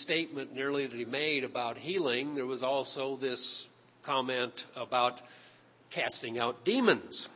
statement nearly that he made about healing, there was also this comment about casting out demons.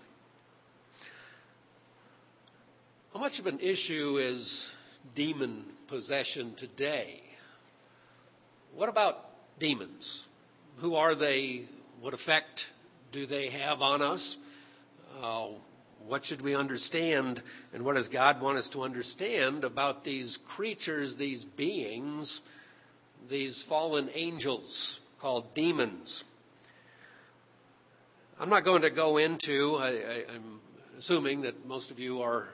How much of an issue is demon possession today? What about demons? Who are they? What effect do they have on us? What should we understand, and what does God want us to understand about these creatures, these beings, these fallen angels called demons? I'm not going to go into, I'm assuming that most of you are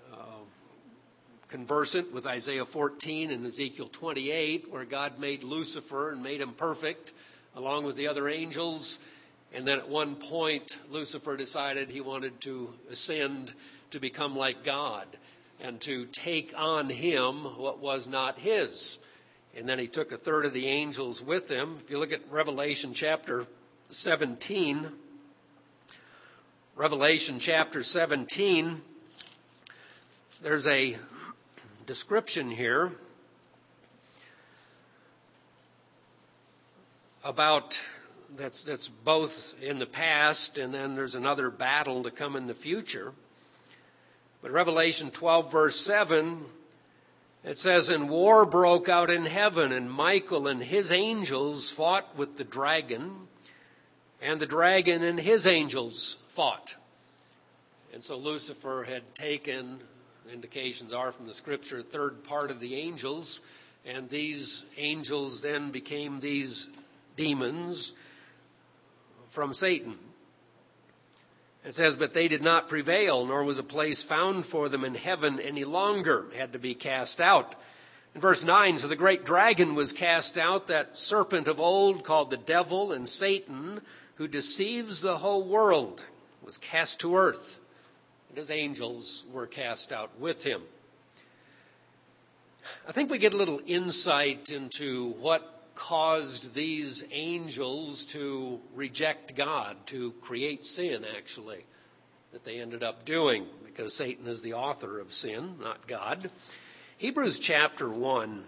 conversant with Isaiah 14 and Ezekiel 28, where God made Lucifer and made him perfect along with the other angels. And then at one point, Lucifer decided he wanted to ascend to become like God and to take on him what was not his. And then he took a third of the angels with him. If you look at Revelation chapter 17, there's a description here about that's both in the past, and then there's another battle to come in the future. But Revelation 12 verse 7, it says, "And war broke out in heaven, and Michael and his angels fought with the dragon, and the dragon and his angels fought." And so Lucifer had taken, indications are from the scripture, a third part of the angels, and these angels then became these demons from Satan. It says, "But they did not prevail, nor was a place found for them in heaven any longer," had to be cast out. In verse 9, "So the great dragon was cast out, that serpent of old called the devil and Satan, who deceives the whole world, was cast to earth. And his angels were cast out with him." I think we get a little insight into what caused these angels to reject God, to create sin, actually, that they ended up doing, because Satan is the author of sin, not God. Hebrews chapter 1.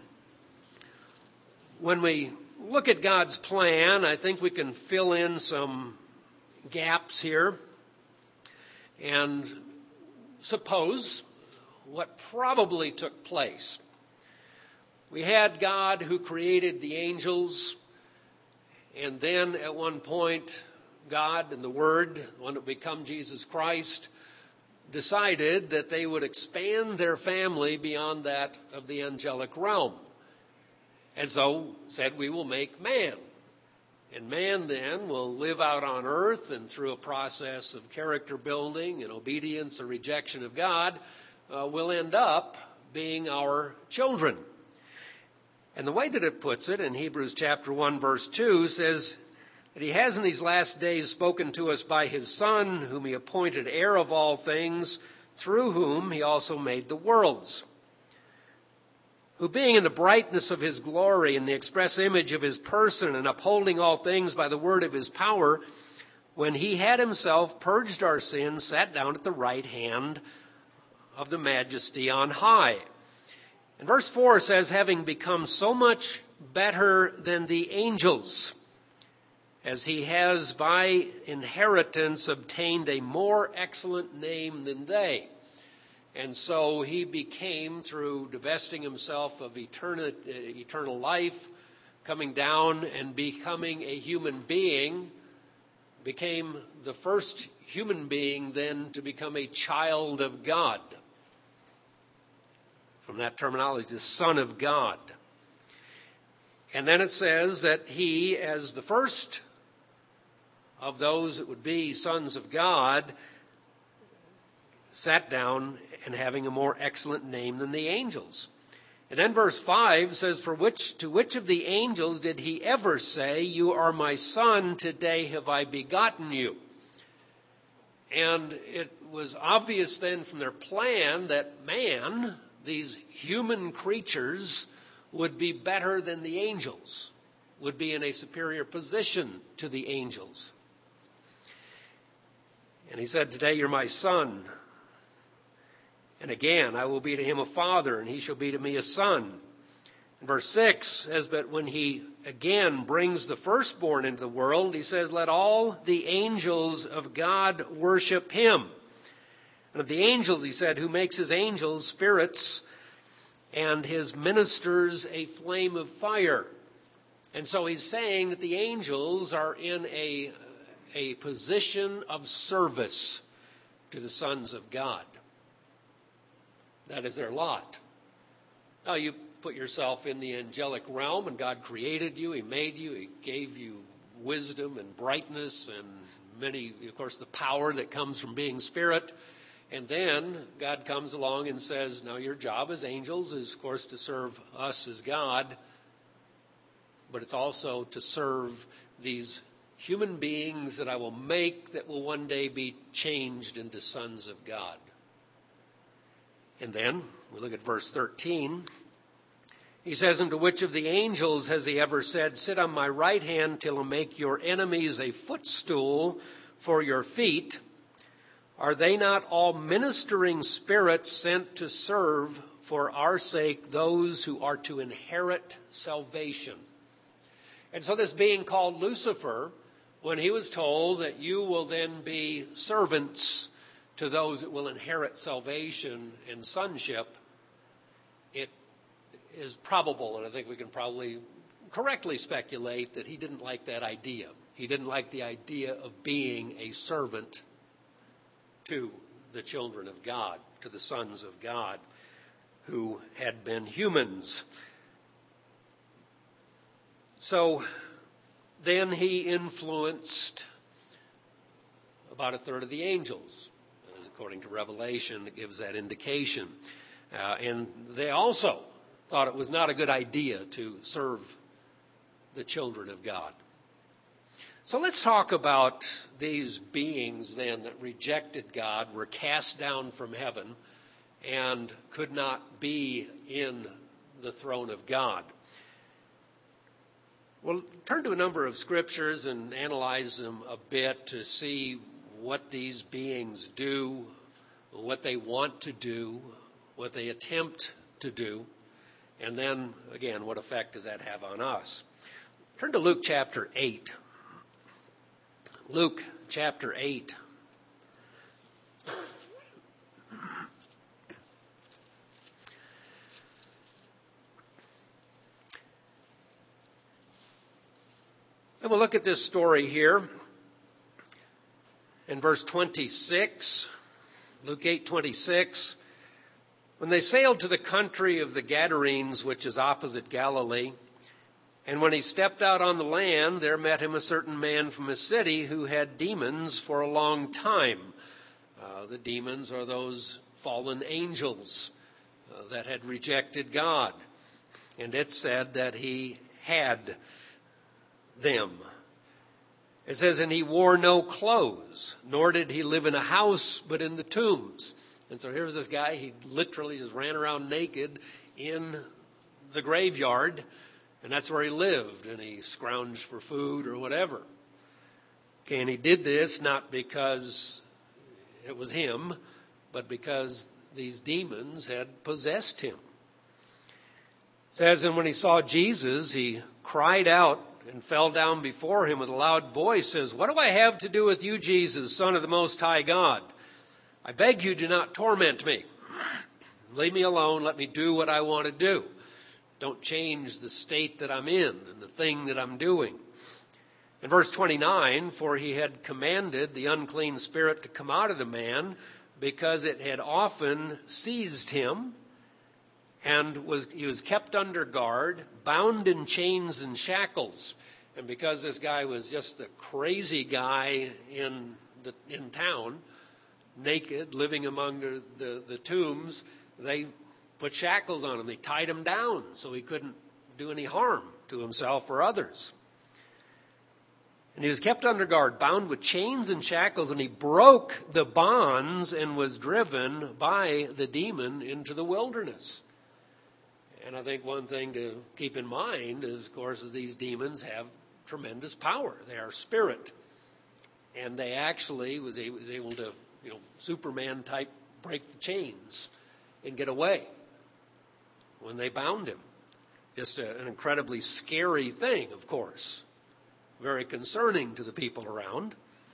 When we look at God's plan, I think we can fill in some gaps here and suppose what probably took place. We had God who created the angels, and then at one point, God and the Word, the one that would become Jesus Christ, decided that they would expand their family beyond that of the angelic realm. And so said, we will make man. And man then will live out on earth, and through a process of character building and obedience or rejection of God, will end up being our children. And the way that it puts it in Hebrews chapter 1 verse 2 says that he has in these last days spoken to us by his Son, whom he appointed heir of all things, through whom he also made the worlds, who being in the brightness of his glory and the express image of his person, and upholding all things by the word of his power, when he had himself purged our sins, sat down at the right hand of the majesty on high. And verse 4 says, "Having become so much better than the angels, as he has by inheritance obtained a more excellent name than they." And so he became, through divesting himself of eternal life, coming down and becoming a human being, became the first human being then to become a child of God. From that terminology, the Son of God. And then it says that he, as the first of those that would be sons of God, sat down and having a more excellent name than the angels. And then verse 5 says, "To which of the angels did he ever say, 'You are my son, today have I begotten you'?" And it was obvious then from their plan that man, these human creatures, would be better than the angels, would be in a superior position to the angels. And he said, "Today you're my son. And again, I will be to him a father, and he shall be to me a son. Verse 6 says, but when he again brings the firstborn into the world, he says, let all the angels of God worship him. And of the angels, he said, who makes his angels spirits and his ministers a flame of fire. And so he's saying that the angels are in a position of service to the sons of God. That is their lot. Now you put yourself in the angelic realm, and God created you, he made you, he gave you wisdom and brightness and many, of course, the power that comes from being spirit. And then God comes along and says, now your job as angels is, of course, to serve us as God, but it's also to serve these human beings that I will make that will one day be changed into sons of God. And then we look at verse 13. He says, and to which of the angels has he ever said, sit on my right hand till I make your enemies a footstool for your feet? Are they not all ministering spirits sent to serve for our sake those who are to inherit salvation? And so this being called Lucifer, when he was told that you will then be servants to those that will inherit salvation and sonship, it is probable, and I think we can probably correctly speculate, that he didn't like that idea. He didn't like the idea of being a servant to the children of God, to the sons of God who had been humans. So then he influenced about a third of the angels. According to Revelation, it gives that indication. And they also thought it was not a good idea to serve the children of God. So let's talk about these beings then that rejected God, were cast down from heaven, and could not be in the throne of God. We'll turn to a number of scriptures and analyze them a bit to see what these beings do, what they want to do, what they attempt to do, and then, again, what effect does that have on us? Turn to Luke chapter 8. Luke chapter 8. And we'll look at this story here in verse 26, Luke 8:26. When they sailed to the country of the Gadarenes, which is opposite Galilee, and when he stepped out on the land, there met him a certain man from a city who had demons for a long time. The demons are those fallen angels that had rejected God. And it said that he had them. It says, and he wore no clothes, nor did he live in a house, but in the tombs. And so here's this guy, he literally just ran around naked in the graveyard, and that's where he lived, and he scrounged for food or whatever. Okay, and he did this not because it was him, but because these demons had possessed him. It says, and when he saw Jesus, he cried out and fell down before him with a loud voice, says, what do I have to do with you, Jesus, Son of the Most High God? I beg you, do not torment me. Leave me alone. Let me do what I want to do. Don't change the state that I'm in and the thing that I'm doing. In verse 29, for he had commanded the unclean spirit to come out of the man because it had often seized him, and he was kept under guard, bound in chains and shackles. And because this guy was just the crazy guy in town, naked, living among the tombs, they put shackles on him. They tied him down so he couldn't do any harm to himself or others. And he was kept under guard, bound with chains and shackles, and he broke the bonds and was driven by the demon into the wilderness. And I think one thing to keep in mind is, of course, is these demons have tremendous power. They are spirit. And they actually was able to, Superman type break the chains and get away when they bound him. Just an incredibly scary thing, of course. Very concerning to the people around.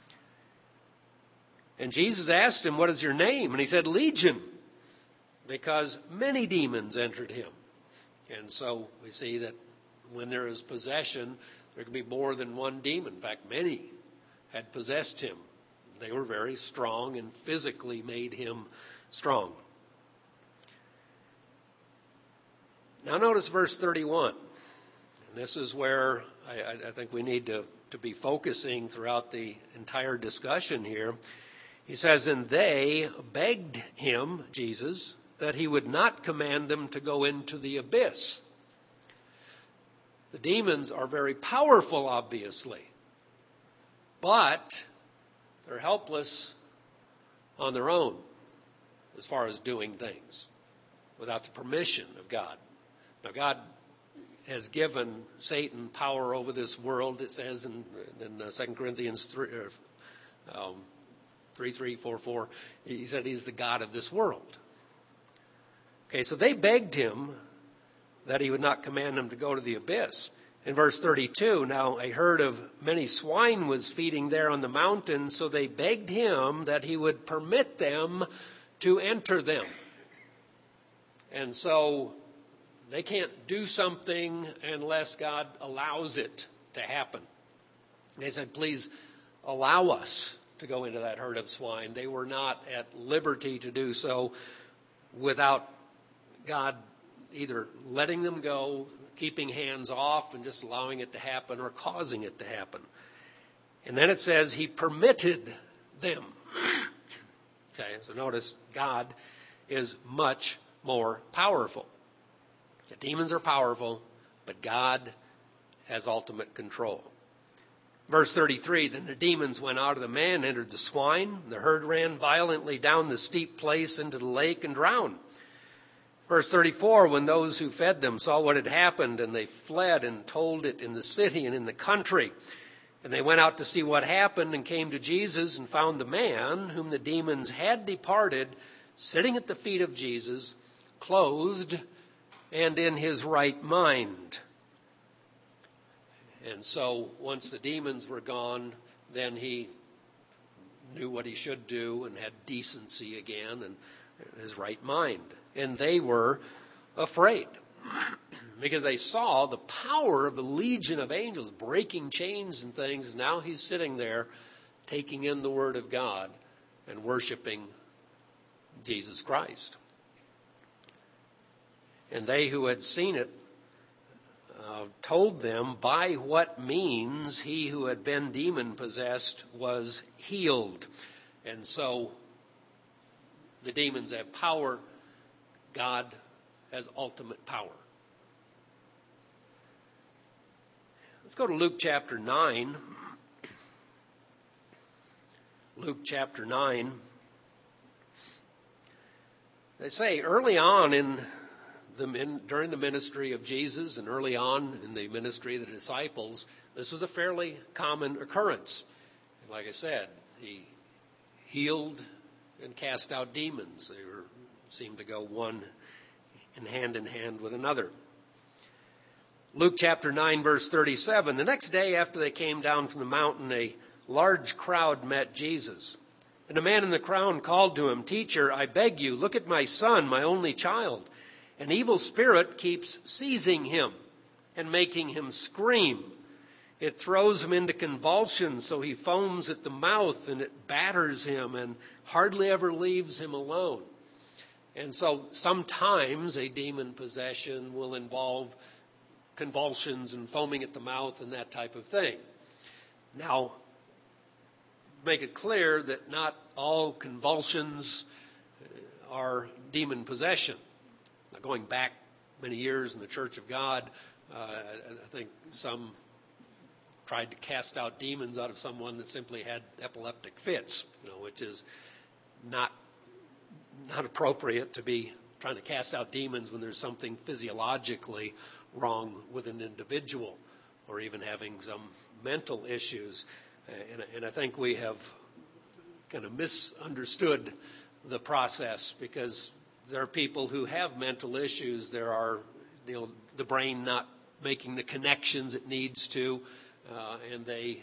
And Jesus asked him, "What is your name?" And he said, "Legion," because many demons entered him. And so we see that when there is possession, there can be more than one demon. In fact, many had possessed him. They were very strong and physically made him strong. Now notice verse 31. And this is where I think we need to be focusing throughout the entire discussion here. He says, "And they begged him," Jesus, "that he would not command them to go into the abyss." The demons are very powerful, obviously, but they're helpless on their own as far as doing things without the permission of God. Now, God has given Satan power over this world. It says in 2 Corinthians 3:4, he said he's the God of this world. Okay, so they begged him that he would not command them to go to the abyss. In verse 32, "Now a herd of many swine was feeding there on the mountain, so they begged him that he would permit them to enter them." And so they can't do something unless God allows it to happen. They said, "Please allow us to go into that herd of swine." They were not at liberty to do so without God either letting them go, keeping hands off and just allowing it to happen, or causing it to happen. And then it says he permitted them. Okay, so notice God is much more powerful. The demons are powerful, but God has ultimate control. Verse 33, "Then the demons went out of the man and entered the swine. The herd ran violently down the steep place into the lake and drowned." Verse 34, "When those who fed them saw what had happened, and they fled and told it in the city and in the country. And they went out to see what happened and came to Jesus and found the man whom the demons had departed sitting at the feet of Jesus, clothed and in his right mind." And so once the demons were gone, then he knew what he should do and had decency again and his right mind. And they were afraid because they saw the power of the legion of angels breaking chains and things. Now he's sitting there taking in the word of God and worshiping Jesus Christ. And they who had seen it told them by what means he who had been demon-possessed was healed. And so the demons have power. God has ultimate power. Let's go to Luke chapter 9. Luke chapter 9. They say early on during the ministry of Jesus and early on in the ministry of the disciples, this was a fairly common occurrence. And like I said, he healed and cast out demons. They seemed to go one in hand with another. Luke chapter 9, verse 37. "The next day after they came down from the mountain, a large crowd met Jesus. And a man in the crowd called to him, 'Teacher, I beg you, look at my son, my only child. An evil spirit keeps seizing him and making him scream. It throws him into convulsions, so he foams at the mouth, and it batters him and hardly ever leaves him alone.'" And so sometimes a demon possession will involve convulsions and foaming at the mouth and that type of thing. Now, make it clear that not all convulsions are demon possession. Now, going back many years in the Church of God, I think some tried to cast out demons out of someone that simply had epileptic fits, which is not appropriate to be trying to cast out demons when there's something physiologically wrong with an individual or even having some mental issues. And I think we have kind of misunderstood the process, because there are people who have mental issues. There are the brain not making the connections it needs to, and they're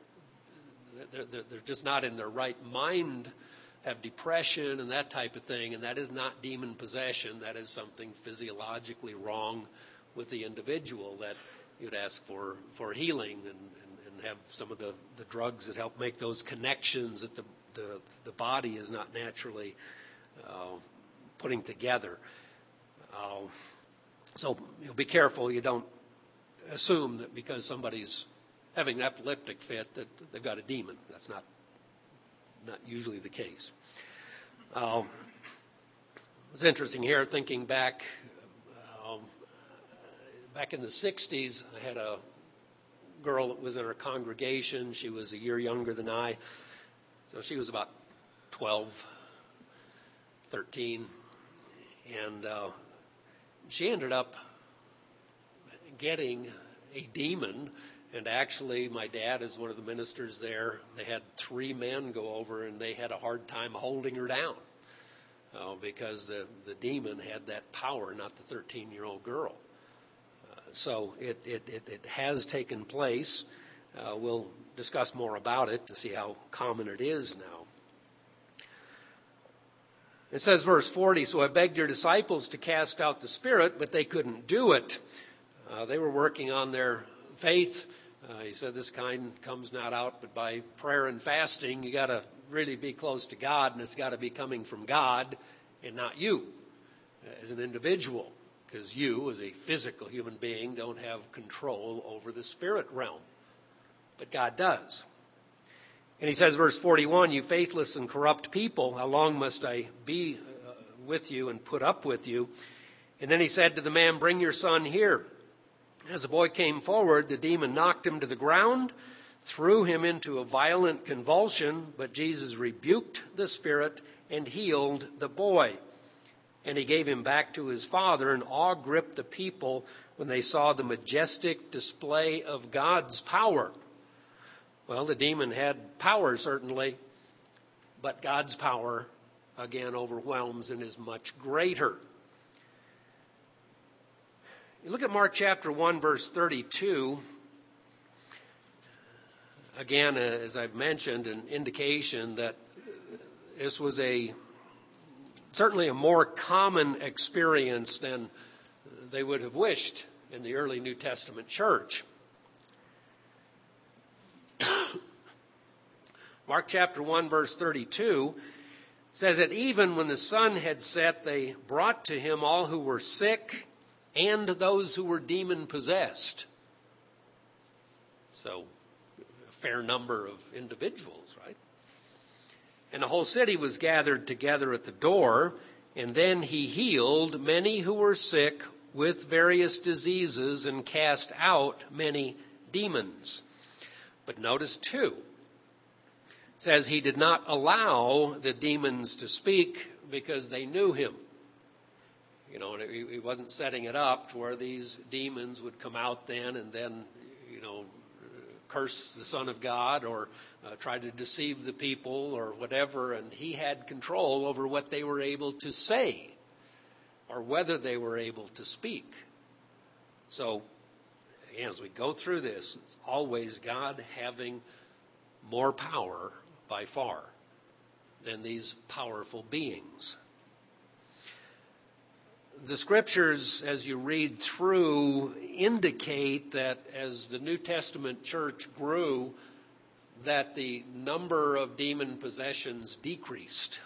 just not in their right mind, have depression and that type of thing, and that is not demon possession. That is something physiologically wrong with the individual that you'd ask for healing and have some of the drugs that help make those connections that the body is not naturally putting together. So be careful. You don't assume that because somebody's having an epileptic fit that they've got a demon. That's not usually the case. It's interesting here, thinking back in the 60s, I had a girl that was in our congregation. She was a year younger than I. So she was about 12, 13. And she ended up getting a demon. And actually, my dad is one of the ministers there. They had 3 men go over, and they had a hard time holding her down because the demon had that power, not the 13-year-old girl. So it has taken place. We'll discuss more about it to see how common it is now. It says, verse 40, so I begged your disciples to cast out the spirit, but they couldn't do it. They were working on their faith. He said this kind comes not out but by prayer and fasting. You got to really be close to God, and it's got to be coming from God and not you as an individual, because you as a physical human being don't have control over the spirit realm, but God does. And he says, verse 41, you faithless and corrupt people, how long must I be with you and put up with you? And then he said to the man, bring your son here. As the boy came forward, the demon knocked him to the ground, threw him into a violent convulsion, but Jesus rebuked the spirit and healed the boy. And he gave him back to his father, and awe gripped the people when they saw the majestic display of God's power. Well, the demon had power, certainly, but God's power, again, overwhelms and is much greater. You look at Mark chapter 1, verse 32. Again, as I've mentioned, an indication that this was certainly a more common experience than they would have wished in the early New Testament church. Mark chapter 1, verse 32 says that even when the sun had set, they brought to him all who were sick and those who were demon-possessed. So, a fair number of individuals, right? And the whole city was gathered together at the door, and then he healed many who were sick with various diseases and cast out many demons. But notice too, it says he did not allow the demons to speak because they knew him. And he wasn't setting it up to where these demons would come out then and then, curse the Son of God or try to deceive the people or whatever. And he had control over what they were able to say or whether they were able to speak. So, again, as we go through this, it's always God having more power by far than these powerful beings. The scriptures, as you read through, indicate that as the New Testament church grew, that the number of demon possessions decreased.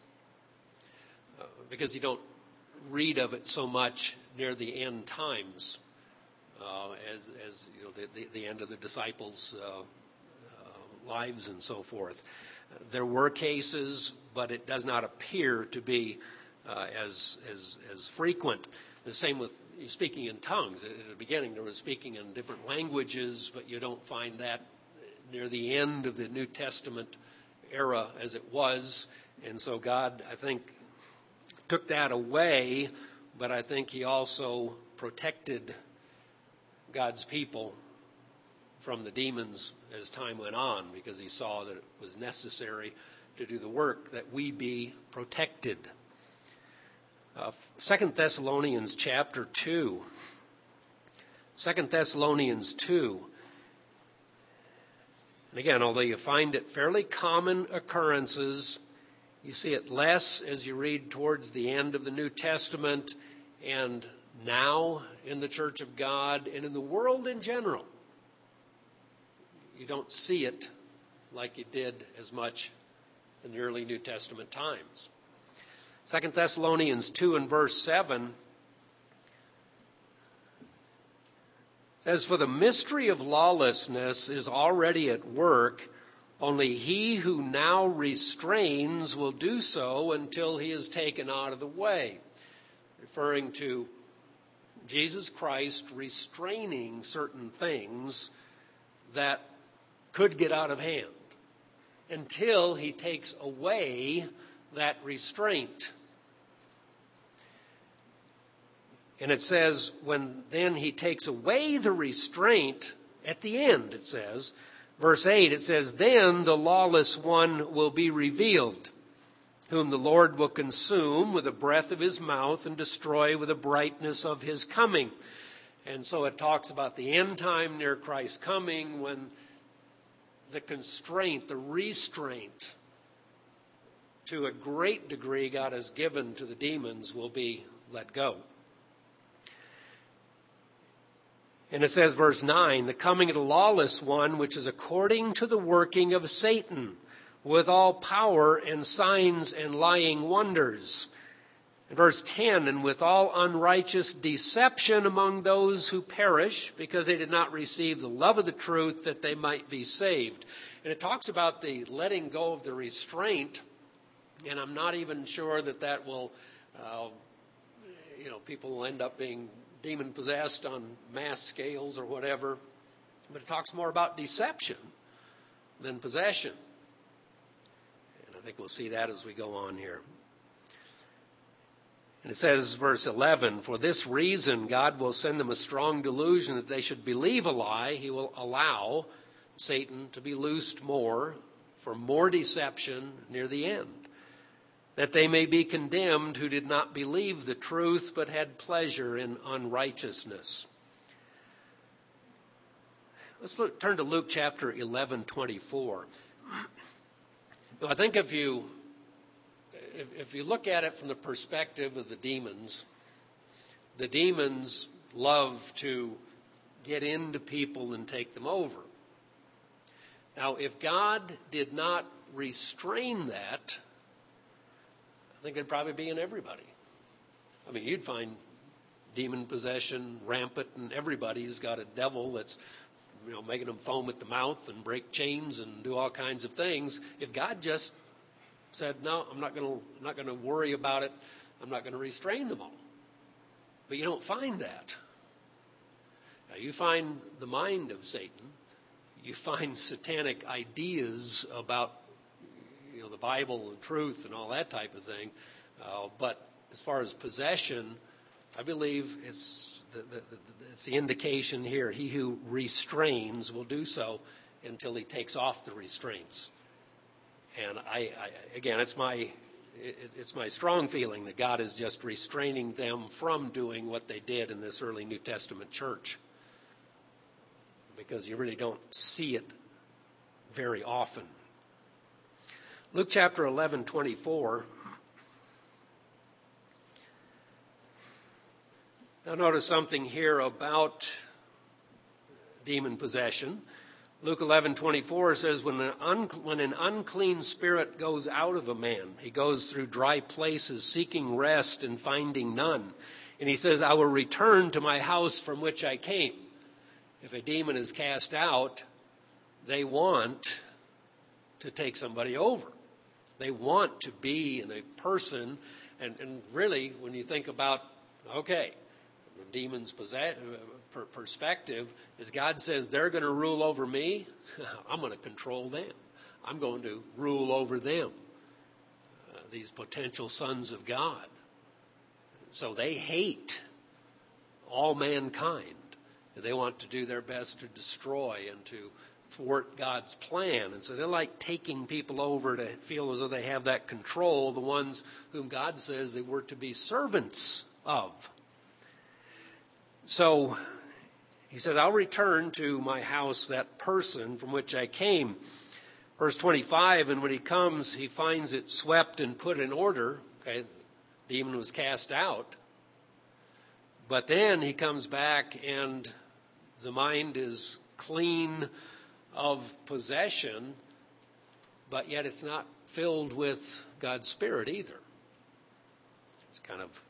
Because you don't read of it so much near the end times, as the end of the disciples' lives and so forth. There were cases, but it does not appear to be as frequent. The same with speaking in tongues. At the beginning, there was speaking in different languages, but you don't find that near the end of the New Testament era as it was. And so God, I think, took that away, but I think he also protected God's people from the demons as time went on, because he saw that it was necessary to do the work that we be protected. 2 Thessalonians chapter 2. 2 Thessalonians 2. And again, although you find it fairly common occurrences, you see it less as you read towards the end of the New Testament and now in the Church of God and in the world in general. You don't see it like you did as much in the early New Testament times. 2 Thessalonians 2 and verse 7 says, "For the mystery of lawlessness is already at work, only he who now restrains will do so until he is taken out of the way." Referring to Jesus Christ restraining certain things that could get out of hand until he takes away that restraint. And it says, when then he takes away the restraint, at the end it says, verse 8, it says, "Then the lawless one will be revealed, whom the Lord will consume with the breath of his mouth and destroy with the brightness of his coming." And so it talks about the end time near Christ's coming, when the constraint, the restraint, to a great degree God has given to the demons will be let go. And it says, verse 9, "The coming of the lawless one, which is according to the working of Satan, with all power and signs and lying wonders." And verse 10, "And with all unrighteous deception among those who perish, because they did not receive the love of the truth, that they might be saved." And it talks about the letting go of the restraint, and I'm not even sure that will, people will end up being demon-possessed on mass scales or whatever. But it talks more about deception than possession. And I think we'll see that as we go on here. And it says, verse 11, "For this reason God will send them a strong delusion that they should believe a lie. He will allow Satan to be loosed more for more deception near the end, that they may be condemned who did not believe the truth but had pleasure in unrighteousness." Let's turn to Luke chapter 11:24. I think if you look at it from the perspective of the demons love to get into people and take them over. Now, if God did not restrain that, I think it'd probably be in everybody. I mean, you'd find demon possession rampant, and everybody's got a devil that's making them foam at the mouth and break chains and do all kinds of things. If God just said, "No, I'm not going to worry about it. I'm not going to restrain them all." But you don't find that. Now, you find the mind of Satan. You find satanic ideas about the Bible and truth and all that type of thing. But as far as possession, I believe it's the indication here. He who restrains will do so until he takes off the restraints. And again, it's my strong feeling that God is just restraining them from doing what they did in this early New Testament church, because you really don't see it very often. Luke chapter 11:24. Now notice something here about demon possession. Luke 11:24 says, when an unclean spirit goes out of a man, he goes through dry places seeking rest and finding none. And he says, "I will return to my house from which I came." If a demon is cast out, they want to take somebody over. They want to be in a person. And really, when you think about, okay, the demon's perspective is God says they're going to rule over me. I'm going to control them. I'm going to rule over them, these potential sons of God. So they hate all mankind. They want to do their best to destroy and to thwart God's plan. And so they're like taking people over to feel as though they have that control, the ones whom God says they were to be servants of. So He says, I'll return to my house that person from which I came. Verse 25, and when he comes, he finds it swept and put in order. Okay, the demon was cast out. But then he comes back and the mind is clean of possession, but yet it's not filled with God's Spirit either. It's kind of,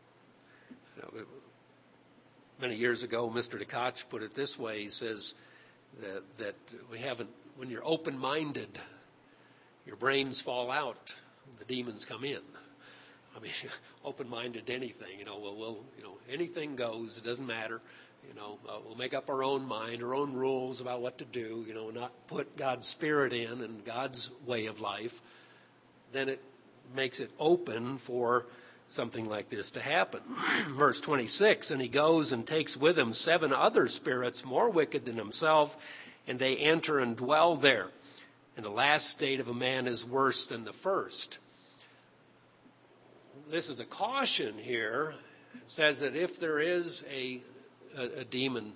many years ago, Mr. DeKoch put it this way. He says that we haven't, when you're open-minded, your brains fall out, the demons come in. I mean, open-minded to anything, anything goes, it doesn't matter. We'll make up our own mind, our own rules about what to do, not put God's Spirit in and God's way of life. Then it makes it open for something like this to happen. Verse 26, and he goes and takes with him 7 other spirits more wicked than himself, and they enter and dwell there. And the last state of a man is worse than the first. This is a caution here. It says that if there is a demon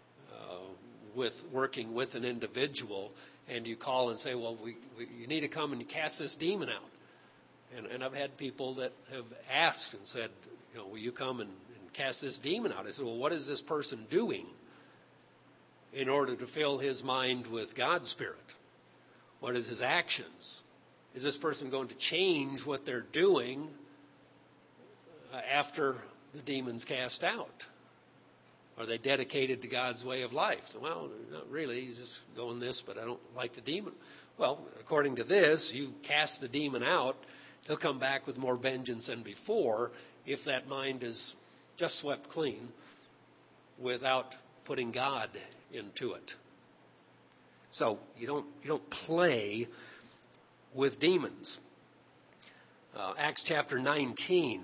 working with an individual, and you call and say, well, you need to come and cast this demon out. And I've had people that have asked and said, will you come and cast this demon out? I said, well, what is this person doing in order to fill his mind with God's Spirit? What is his actions? Is this person going to change what they're doing after the demon's cast out? Are they dedicated to God's way of life? So, well, not really. He's just going this, but I don't like the demon. Well, according to this, you cast the demon out, he'll come back with more vengeance than before if that mind is just swept clean without putting God into it. So you don't play with demons. Acts chapter 19.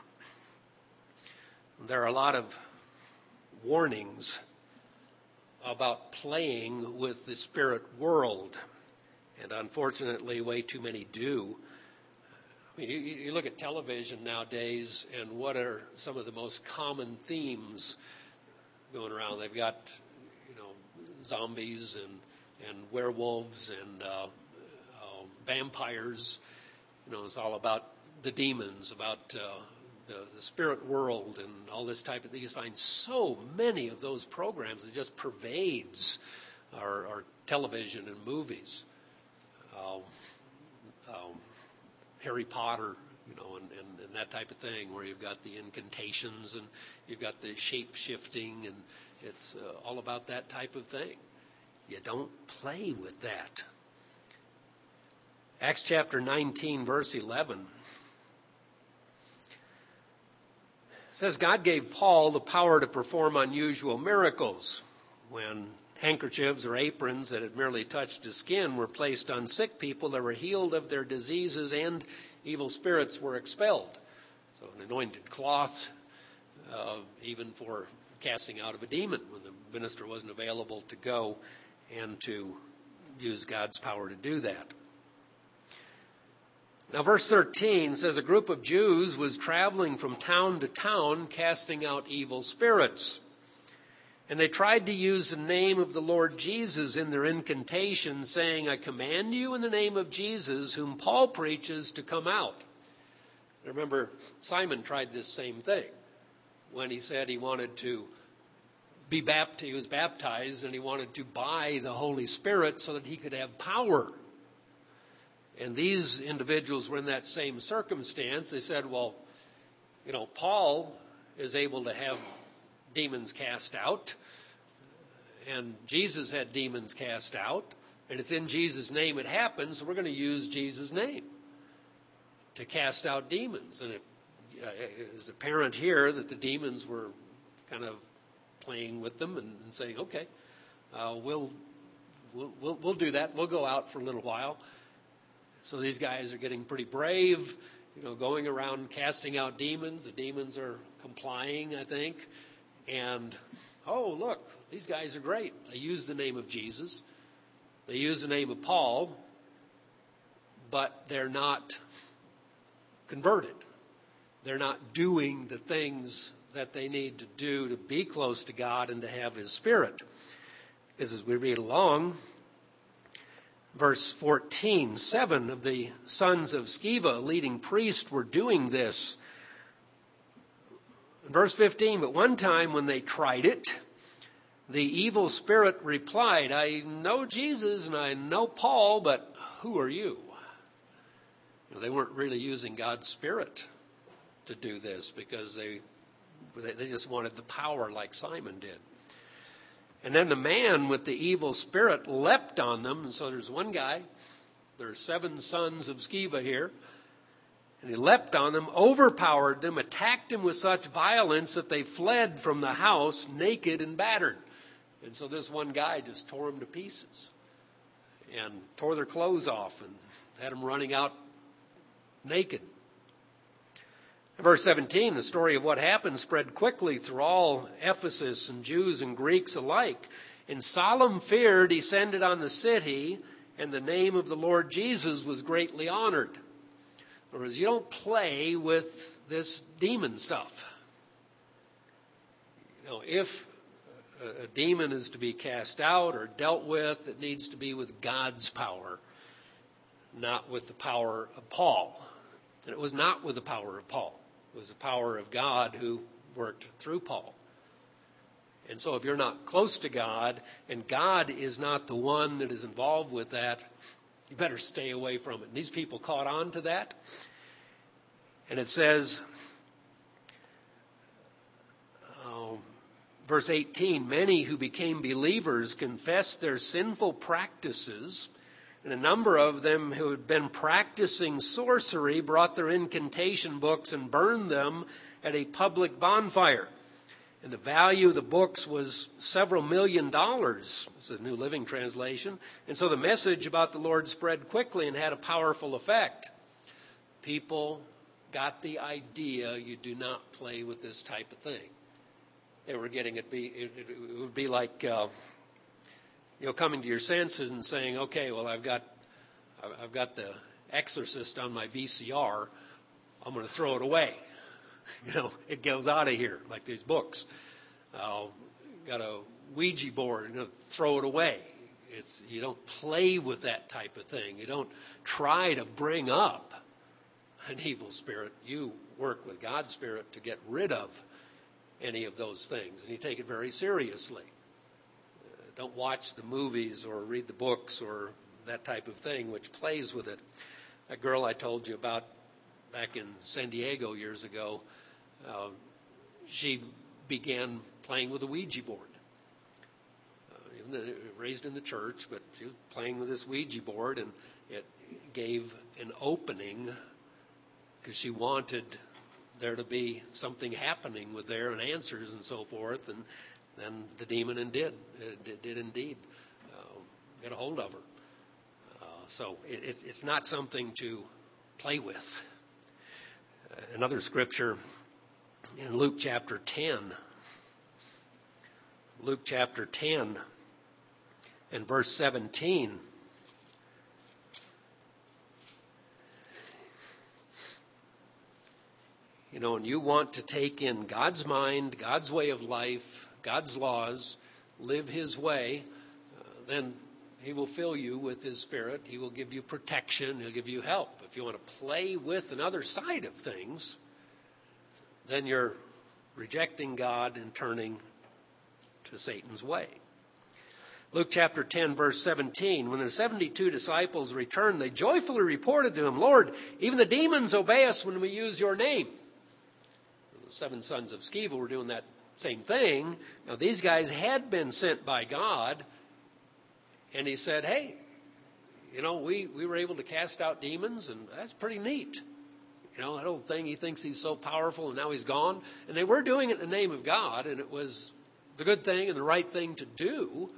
There are a lot of warnings about playing with the spirit world, and unfortunately, way too many do. I mean, you look at television nowadays, and what are some of the most common themes going around? They've got, zombies and werewolves and vampires. It's all about the demons, about the spirit world and all this type of thing. You find so many of those programs that just pervades our television and movies. Harry Potter, and that type of thing, where you've got the incantations and you've got the shape-shifting, and it's all about that type of thing. You don't play with that. Acts chapter 19, verse 11. Says God gave Paul the power to perform unusual miracles. When handkerchiefs or aprons that had merely touched his skin were placed on sick people, they were healed of their diseases and evil spirits were expelled. So an anointed cloth, even for casting out of a demon when the minister wasn't available to go and to use God's power to do that. Now, verse 13 says a group of Jews was traveling from town to town casting out evil spirits. And they tried to use the name of the Lord Jesus in their incantation, saying, I command you in the name of Jesus, whom Paul preaches, to come out. I remember Simon tried this same thing when he said he wanted to be baptized. He was baptized and he wanted to buy the Holy Spirit so that he could have power. And these individuals were in that same circumstance. They said, well, Paul is able to have demons cast out, and Jesus had demons cast out, and it's in Jesus' name it happens, so we're going to use Jesus' name to cast out demons. And it is apparent here that the demons were kind of playing with them and saying, okay, we'll do that. We'll go out for a little while. So these guys are getting pretty brave, going around casting out demons. The demons are complying, I think. And, oh, look, these guys are great. They use the name of Jesus. They use the name of Paul, but they're not converted. They're not doing the things that they need to do to be close to God and to have His Spirit. Because as we read along, verse 14, 7 of the sons of Sceva, a leading priest, were doing this. Verse 15, but one time when they tried it, the evil spirit replied, I know Jesus and I know Paul, but who are you? They weren't really using God's Spirit to do this because they just wanted the power like Simon did. And then the man with the evil spirit leapt on them. And so there's one guy. There's 7 sons of Sceva here. And he leapt on them, overpowered them, attacked them with such violence that they fled from the house naked and battered. And so this one guy just tore them to pieces and tore their clothes off and had them running out naked. Verse 17, the story of what happened spread quickly through all Ephesus, and Jews and Greeks alike. And solemn fear descended on the city, and the name of the Lord Jesus was greatly honored. In other words, you don't play with this demon stuff. If a demon is to be cast out or dealt with, it needs to be with God's power, not with the power of Paul. And it was not with the power of Paul. It was the power of God who worked through Paul. And so if you're not close to God, and God is not the one that is involved with that, you better stay away from it. And these people caught on to that. And it says, verse 18, many who became believers confessed their sinful practices, and a number of them who had been practicing sorcery brought their incantation books and burned them at a public bonfire. And the value of the books was several $1 million. This is a New Living Translation. And so the message about the Lord spread quickly and had a powerful effect. People got the idea you do not play with this type of thing. They were getting it. It would be like coming to your senses and saying, okay, well, I've got the Exorcist on my VCR. I'm going to throw it away. It goes out of here like these books. Got a Ouija board, throw it away. You don't play with that type of thing. You don't try to bring up an evil spirit. You work with God's Spirit to get rid of any of those things, and you take it very seriously. Don't watch the movies or read the books or that type of thing which plays with it. That girl I told you about back in San Diego years ago, she began playing with a Ouija board. Raised in the church, but she was playing with this Ouija board, and it gave an opening because she wanted there to be something happening with there and answers and so forth, and then the demon did indeed get a hold of her. So it's not something to play with. Another scripture in Luke chapter 10. Luke chapter 10 and verse 17. And you want to take in God's mind, God's way of life, God's laws, live His way, then He will fill you with His Spirit. He will give you protection. He'll give you help. If you want to play with another side of things, then you're rejecting God and turning to Satan's way. Luke chapter 10, verse 17, when the 72 disciples returned, they joyfully reported to Him, Lord, even the demons obey us when we use your name. The 7 sons of Sceva were doing that same thing. Now, these guys had been sent by God, and He said, hey, we were able to cast out demons, and that's pretty neat. That old thing, he thinks he's so powerful, and now he's gone. And they were doing it in the name of God, and it was the good thing and the right thing to do.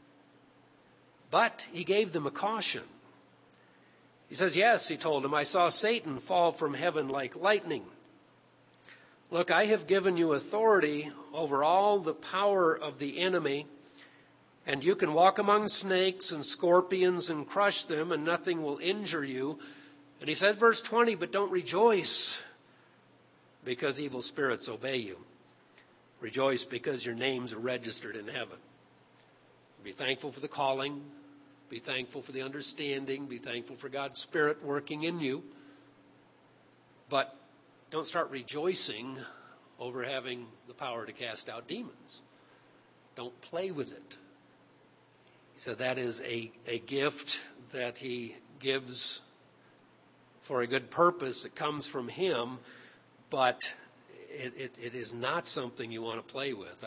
But He gave them a caution. He says, yes, He told them, I saw Satan fall from heaven like lightning. Look, I have given you authority over all the power of the enemy, and you can walk among snakes and scorpions and crush them, and nothing will injure you. And He says, verse 20, but don't rejoice because evil spirits obey you. Rejoice because your names are registered in heaven. Be thankful for the calling. Be thankful for the understanding. Be thankful for God's Spirit working in you. But don't start rejoicing over having the power to cast out demons. Don't play with it. He said that is a gift that he gives for a good purpose. It comes from him, but it is not something you want to play with.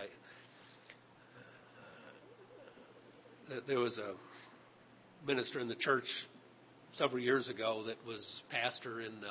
There was a minister in the church several years ago that was pastor in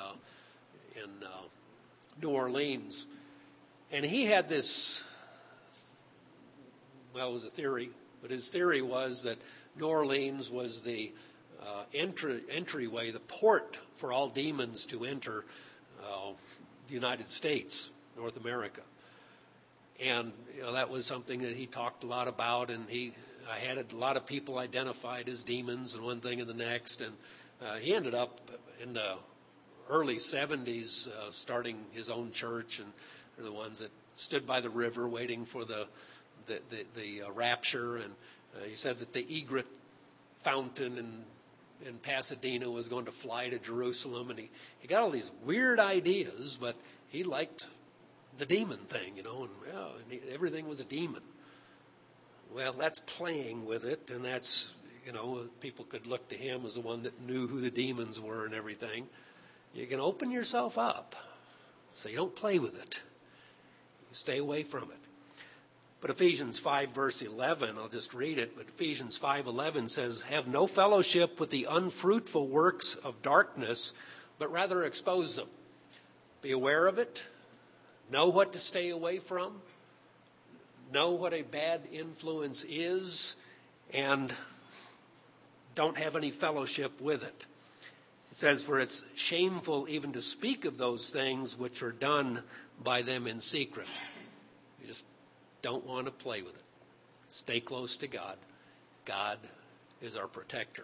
New Orleans, and he had this, well, it was a theory, but his theory was that New Orleans was the entryway, the port for all demons to enter the United States, North America. And that was something that he talked a lot about, and I had a lot of people identified as demons and one thing and the next, and he ended up in the early 70s starting his own church, and they're the ones that stood by the river waiting for the rapture, and he said that the egret fountain in Pasadena was going to fly to Jerusalem, and he got all these weird ideas, but he liked the demon thing, and everything was a demon. Well, that's playing with it, and that's, people could look to him as the one that knew who the demons were and everything. You can open yourself up, so you don't play with it. You stay away from it. But Ephesians 5, verse 11, I'll just read it, but Ephesians 5:11 says, "Have no fellowship with the unfruitful works of darkness, but rather expose them." Be aware of it. Know what to stay away from. Know what a bad influence is, and don't have any fellowship with it. It says, "For it's shameful even to speak of those things which are done by them in secret." You just don't want to play with it. Stay close to God. God is our protector.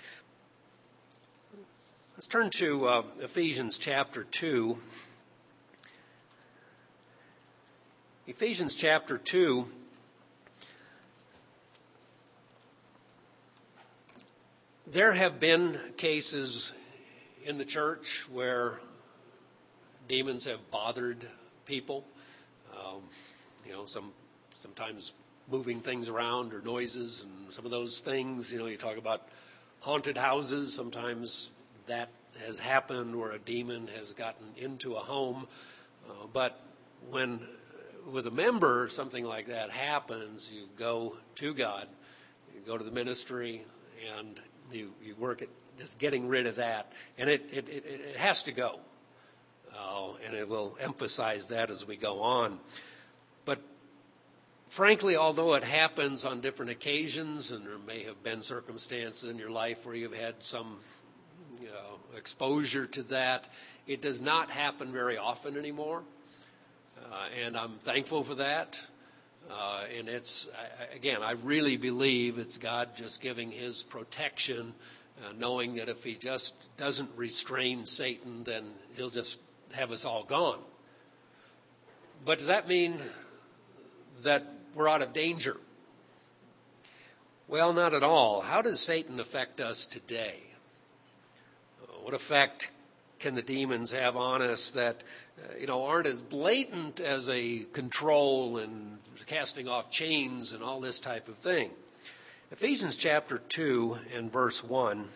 Let's turn to Ephesians chapter 2. Ephesians chapter 2. There have been cases in the church where demons have bothered people. Sometimes moving things around or noises and some of those things. You talk about haunted houses. Sometimes that has happened where a demon has gotten into a home. But when with a member something like that happens, you go to God, you go to the ministry, and you work at just getting rid of that. And it has to go. And it will emphasize that as we go on. But frankly, although it happens on different occasions, and there may have been circumstances in your life where you've had some exposure to that, it does not happen very often anymore. And I'm thankful for that. And I really believe it's God just giving his protection, knowing that if he just doesn't restrain Satan, then he'll just have us all gone. But does that mean that we're out of danger? Well, not at all. How does Satan affect us today? What effect can the demons have on us that aren't as blatant as a control and casting off chains and all this type of thing? Ephesians chapter 2 and verse 1.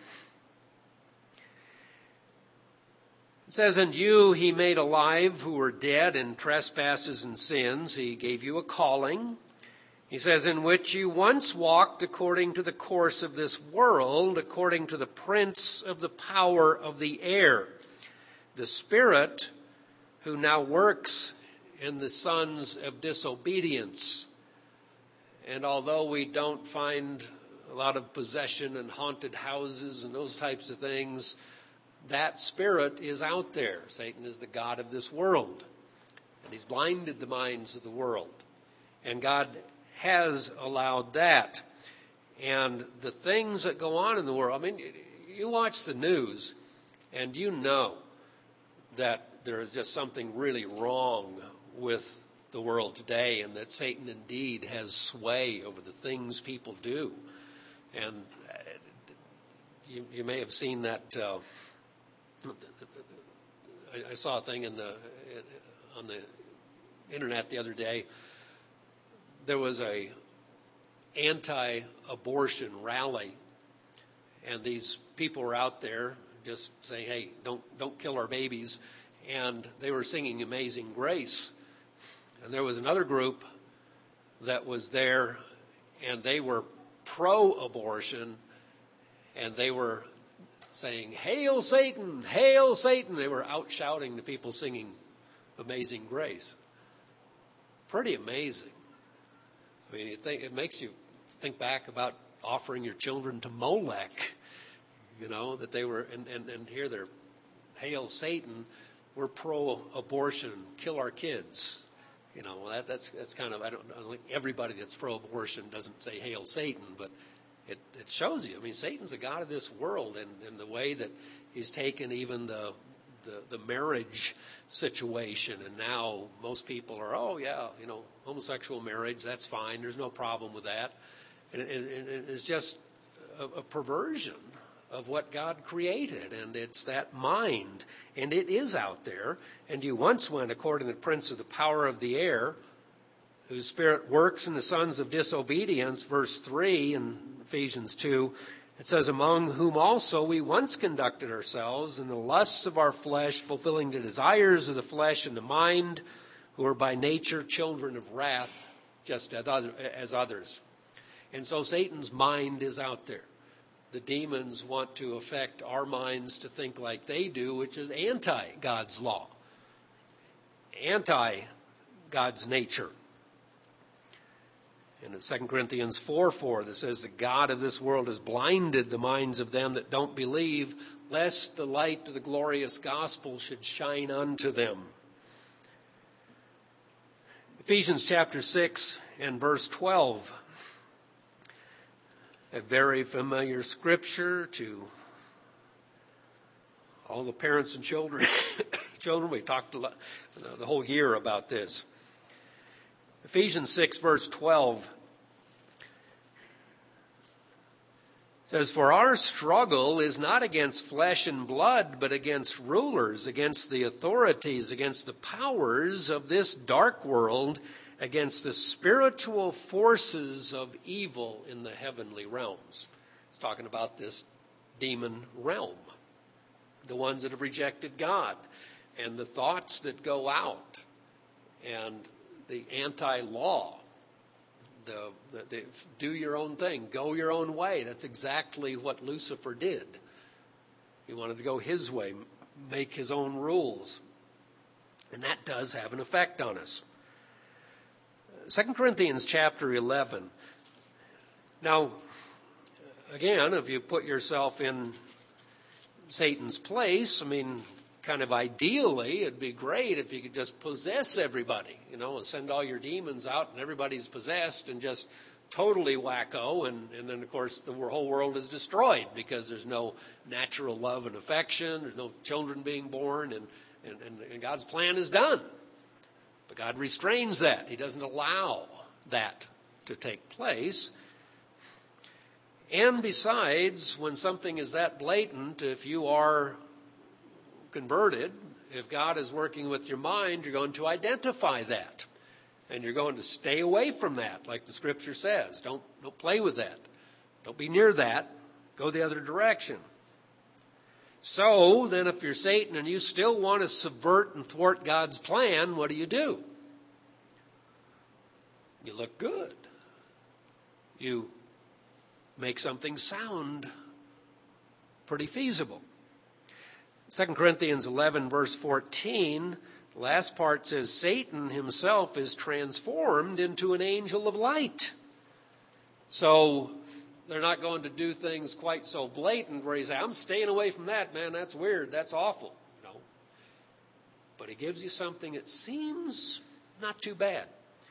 It says, "And you he made alive who were dead in trespasses and sins. He gave you a calling." He says, "In which you once walked according to the course of this world, according to the prince of the power of the air, the spirit who now works in the sons of disobedience." And although we don't find a lot of possession and haunted houses and those types of things, that spirit is out there. Satan is the god of this world, and he's blinded the minds of the world. And God has allowed that. And the things that go on in the world, you watch the news, and you know that there is just something really wrong with the world today, and that Satan indeed has sway over the things people do. And you may have seen that. I saw a thing on the internet the other day. There was a anti-abortion rally, and these people were out there just saying, "Hey, don't kill our babies," and they were singing "Amazing Grace." And there was another group that was there, and they were pro-abortion, and they were saying, "Hail Satan, hail Satan." They were out shouting to people singing "Amazing Grace." Pretty amazing. I mean, it makes you think back about offering your children to Molech, that they were, and here they're, "Hail Satan, we're pro-abortion, kill our kids." That's kind of, I don't think everybody that's pro-abortion doesn't say "Hail Satan," but it shows you. I mean, Satan's a god of this world, and the way that he's taken even the marriage situation, and now most people are, "Oh yeah, homosexual marriage, that's fine. There's no problem with that." And it's just a perversion of what God created, and it's that mind, and it is out there. "And you once went according to the prince of the power of the air, whose spirit works in the sons of disobedience," verse 3 in Ephesians 2. It says, "Among whom also we once conducted ourselves in the lusts of our flesh, fulfilling the desires of the flesh and the mind, who are by nature children of wrath, just as others." And so Satan's mind is out there. The demons want to affect our minds to think like they do, which is anti-God's law, anti-God's nature. And in 2 Corinthians 4:4, that says, "The God of this world has blinded the minds of them that don't believe, lest the light of the glorious gospel should shine unto them." Ephesians chapter 6 and verse 12. A very familiar scripture to all the parents and children. We talked the whole year about this. Ephesians 6 verse 12 says, "For our struggle is not against flesh and blood, but against rulers, against the authorities, against the powers of this dark world, against the spiritual forces of evil in the heavenly realms." It's talking about this demon realm, the ones that have rejected God, and the thoughts that go out, and the anti-law, the do your own thing, go your own way. That's exactly what Lucifer did. He wanted to go his way, make his own rules, and that does have an effect on us. 2 Corinthians chapter 11. Now, again, if you put yourself in Satan's place, I mean, kind of ideally, it'd be great if you could just possess everybody, and send all your demons out and everybody's possessed and just totally wacko. And then, of course, the whole world is destroyed because there's no natural love and affection. There's no children being born, and God's plan is done. But God restrains that. He doesn't allow that to take place. And besides, when something is that blatant, if you are converted, if God is working with your mind, you're going to identify that. And you're going to stay away from that, like the scripture says. Don't play with that. Don't be near that. Go the other direction. So then if you're Satan and you still want to subvert and thwart God's plan, what do? You look good. You make something sound pretty feasible. 2 Corinthians 11 verse 14, the last part says, "Satan himself is transformed into an angel of light." So they're not going to do things quite so blatant where he says, "I'm staying away from that, man. That's weird. That's awful." But he gives you something that seems not too bad.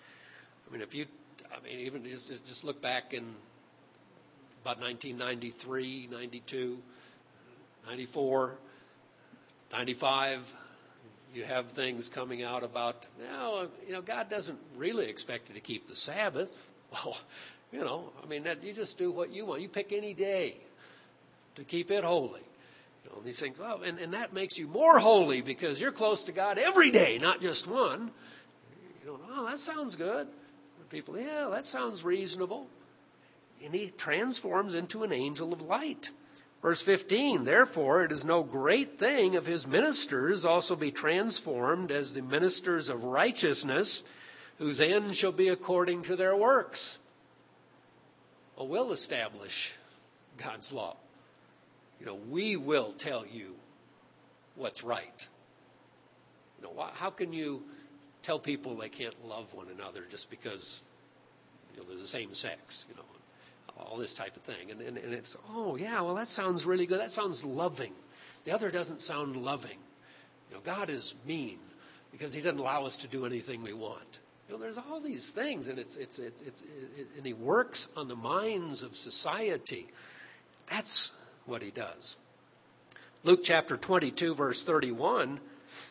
Even just look back in about 1993, 92, 94, 95. You have things coming out about, God doesn't really expect you to keep the Sabbath. Well, you just do what you want. You pick any day to keep it holy. These things, and that makes you more holy because you're close to God every day, not just one. That sounds good. People, that sounds reasonable. And he transforms into an angel of light. Verse 15, therefore it is no great thing if his ministers also be transformed as the ministers of righteousness, whose end shall be according to their works. Well, we'll establish God's law. We will tell you what's right. How can you tell people they can't love one another just because they're the same sex? All this type of thing. And it's, that sounds really good. That sounds loving. The other doesn't sound loving. God is mean because he doesn't allow us to do anything we want. There's all these things, and and he works on the minds of society. That's what he does. Luke chapter 22, verse 31.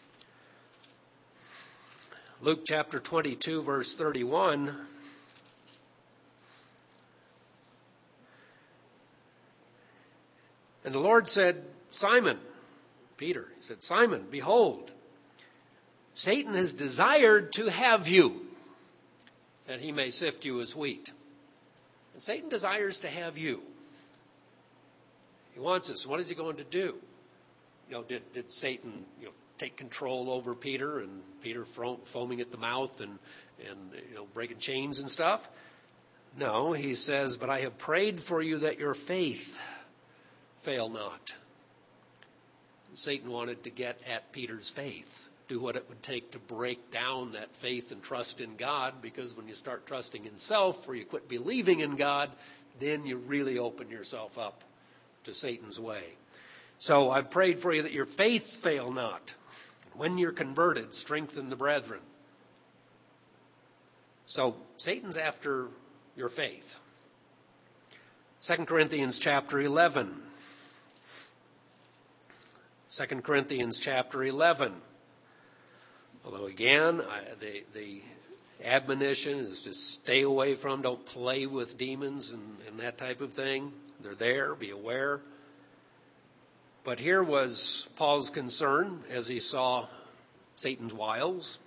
Luke chapter 22, verse 31. And the Lord said, Simon, Peter, he said, Simon, behold, Satan has desired to have you, that he may sift you as wheat. And Satan desires to have you. He wants us. What is he going to do? Did Satan, take control over Peter, and Peter foaming at the mouth and breaking chains and stuff? No, he says, but I have prayed for you that your faith fail not. Satan wanted to get at Peter's faith, do what it would take to break down that faith and trust in God, because when you start trusting in self or you quit believing in God, then you really open yourself up to Satan's way. So I've prayed for you that your faith fail not. When you're converted, strengthen the brethren. So Satan's after your faith. 2 Corinthians chapter 11. 2 Corinthians chapter 11. Although again, the admonition is to stay away from, don't play with demons and that type of thing. They're there, be aware. But here was Paul's concern as he saw Satan's wiles.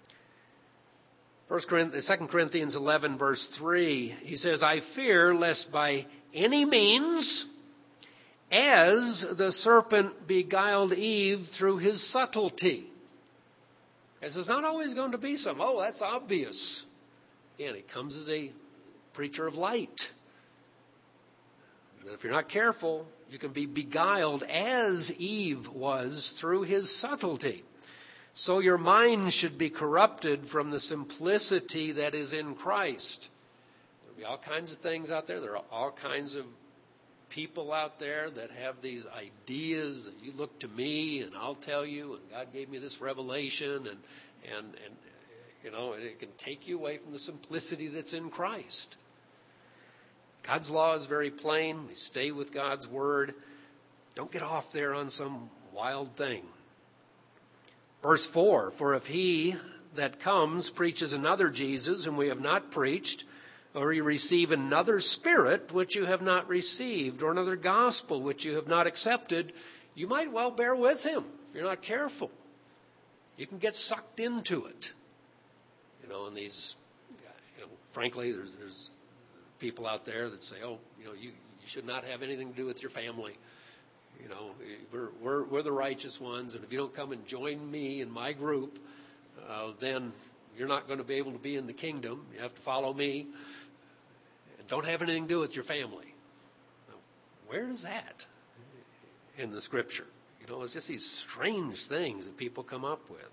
2 Corinthians 11, verse 3, he says, I fear lest by any means, as the serpent beguiled Eve through his subtlety. Because it's not always going to be that's obvious. Again, he comes as a preacher of light. But if you're not careful, you can be beguiled as Eve was through his subtlety. So your mind should be corrupted from the simplicity that is in Christ. There'll be all kinds of things out there. There are all kinds of people out there that have these ideas that you look to me and I'll tell you, and God gave me this revelation, and it can take you away from the simplicity that's in Christ. God's law is very plain. We stay with God's word. Don't get off there on some wild thing. Verse 4, for if he that comes preaches another Jesus whom we have not preached, or you receive another spirit which you have not received, or another gospel which you have not accepted, you might well bear with him if you're not careful. You can get sucked into it. And these, frankly, there's people out there that say, you should not have anything to do with your family. We're the righteous ones, and if you don't come and join me in my group, then you're not going to be able to be in the kingdom. You have to follow me, and don't have anything to do with your family. Now, where is that in the Scripture? It's just these strange things that people come up with.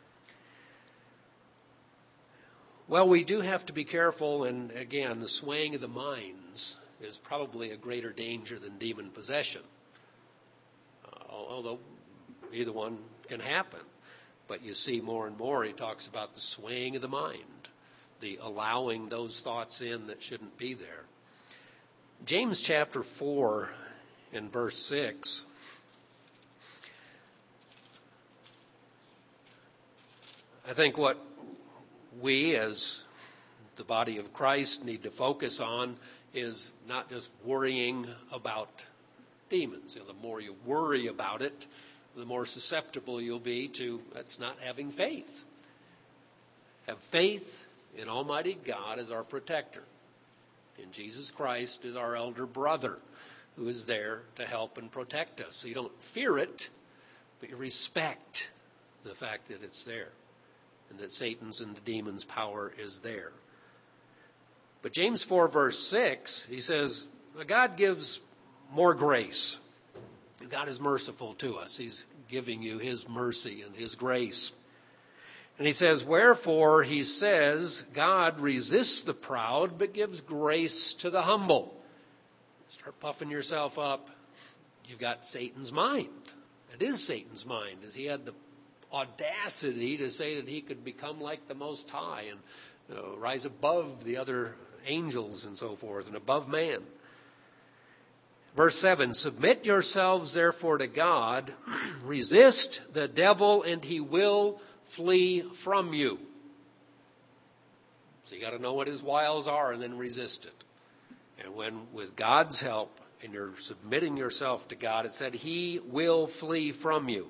Well, we do have to be careful, and again, the swaying of the minds is probably a greater danger than demon possession. Although either one can happen. But you see more and more he talks about the swaying of the mind, the allowing those thoughts in that shouldn't be there. James chapter 4 and verse 6. I think what we as the body of Christ need to focus on is not just worrying about demons. The more you worry about it, the more susceptible you'll be to that's not having faith. Have faith in Almighty God as our protector. In Jesus Christ as our elder brother who is there to help and protect us. So you don't fear it, but you respect the fact that it's there and that Satan's and the demon's power is there. But James 4 verse 6, he says, God gives more grace. God is merciful to us. He's giving you his mercy and his grace. And he says, wherefore, he says, God resists the proud, but gives grace to the humble. Start puffing yourself up. You've got Satan's mind. It is Satan's mind, as he had the audacity to say that he could become like the Most High and rise above the other angels and so forth, and above man. Verse 7, submit yourselves therefore to God, resist the devil, and he will flee from you. So you got to know what his wiles are and then resist it. And when with God's help and you're submitting yourself to God, it said he will flee from you.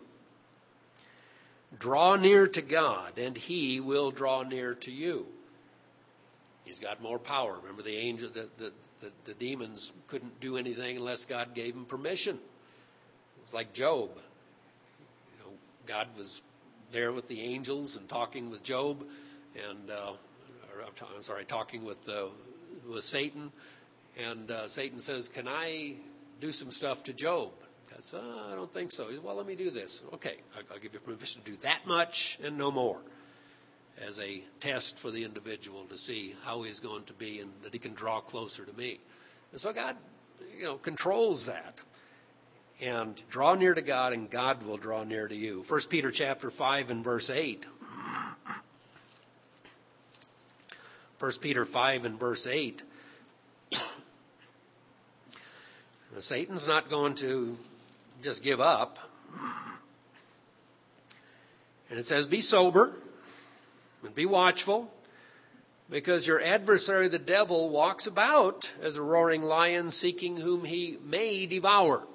Draw near to God and he will draw near to you. He's got more power. Remember the angel, the demons couldn't do anything unless God gave them permission. It's like Job. God was there with the angels and talking with Job, and talking with Satan, and Satan says, "Can I do some stuff to Job?" God says, "I don't think so." He says, "Well, let me do this." Okay, I'll give you permission to do that much and no more, as a test for the individual to see how he's going to be and that he can draw closer to me. And so God, controls that. And draw near to God and God will draw near to you. 1 Peter chapter 5 and verse 8. 1 Peter 5 and verse 8. Satan's not going to just give up. And it says, be sober and be watchful, because your adversary the devil walks about as a roaring lion, seeking whom he may devour.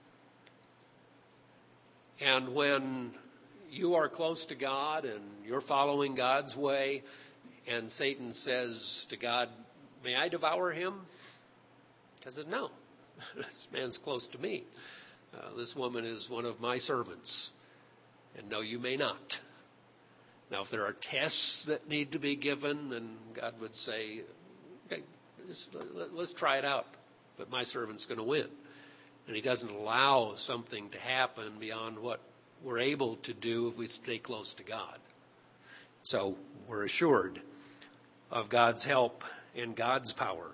And when you are close to God and you're following God's way, and Satan says to God, "May I devour him?" I said, "No, this man's close to me. This woman is one of my servants. And no, you may not." Now, if there are tests that need to be given, then God would say, "Okay, let's try it out. But my servant's going to win." And he doesn't allow something to happen beyond what we're able to do if we stay close to God. So we're assured of God's help and God's power.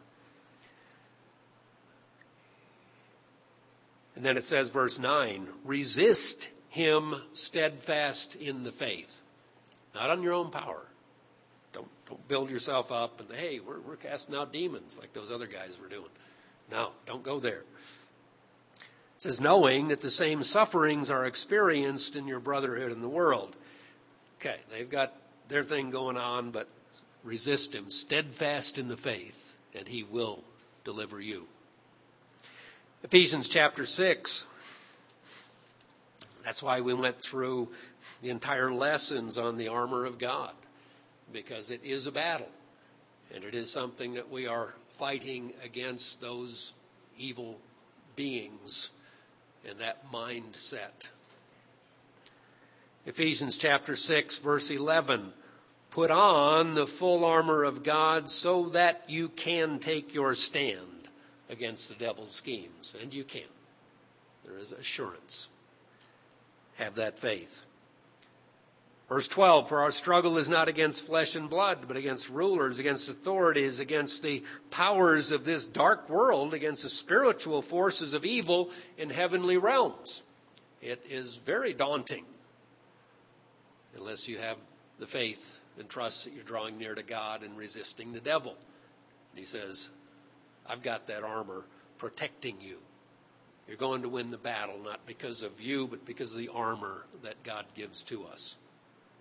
And then it says, verse 9, resist him steadfast in the faith. Not on your own power. Don't build yourself up and, hey, we're casting out demons like those other guys were doing. No, don't go there. It says, knowing that the same sufferings are experienced in your brotherhood in the world. Okay, they've got their thing going on, but resist him, steadfast in the faith, and he will deliver you. Ephesians chapter 6. That's why we went through the entire lessons on the armor of God, because it is a battle, and it is something that we are fighting against those evil beings and that mindset. Ephesians chapter 6, verse 11. Put on the full armor of God so that you can take your stand against the devil's schemes. And you can. There is assurance. Have that faith. Verse 12, for our struggle is not against flesh and blood, but against rulers, against authorities, against the powers of this dark world, against the spiritual forces of evil in heavenly realms. It is very daunting unless you have the faith and trust that you're drawing near to God and resisting the devil. And he says, I've got that armor protecting you. You're going to win the battle, not because of you, but because of the armor that God gives to us.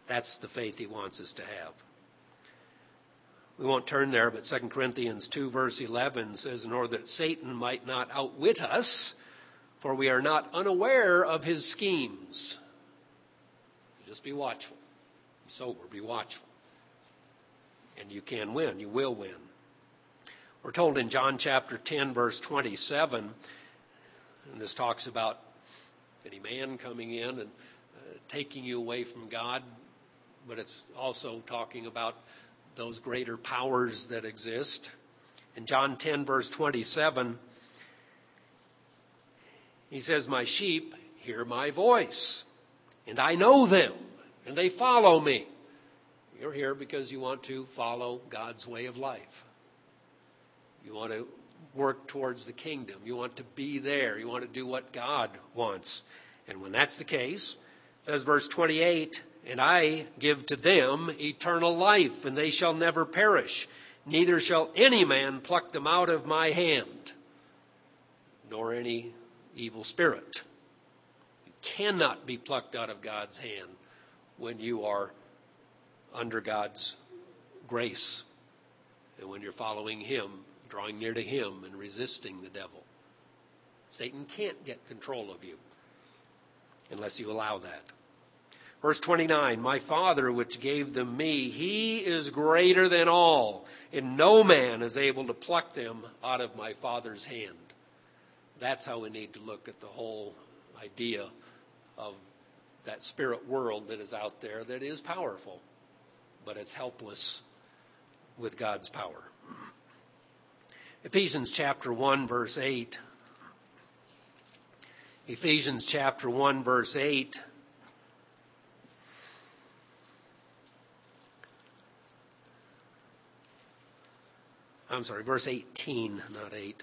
That's the faith he wants us to have. We won't turn there, but 2 Corinthians 2 verse 11 says, in order that Satan might not outwit us, for we are not unaware of his schemes. Just be watchful. Be sober. Be watchful. And you can win. You will win. We're told in John chapter 10, verse 27, and this talks about any man coming in and taking you away from God, but it's also talking about those greater powers that exist. In John 10, verse 27, he says, my sheep hear my voice, and I know them, and they follow me. You're here because you want to follow God's way of life. You want to work towards the kingdom. You want to be there. You want to do what God wants. And when that's the case, it says verse 28, and I give to them eternal life, and they shall never perish. Neither shall any man pluck them out of my hand, nor any evil spirit. You cannot be plucked out of God's hand when you are under God's grace and when you're following him, drawing near to him and resisting the devil. Satan can't get control of you unless you allow that. Verse 29, my Father which gave them me, he is greater than all, and no man is able to pluck them out of my Father's hand. That's how we need to look at the whole idea of that spirit world that is out there that is powerful, but it's helpless with God's power. Ephesians chapter 1, verse 8. Ephesians chapter 1, verse 8. I'm sorry, verse 18, not 8.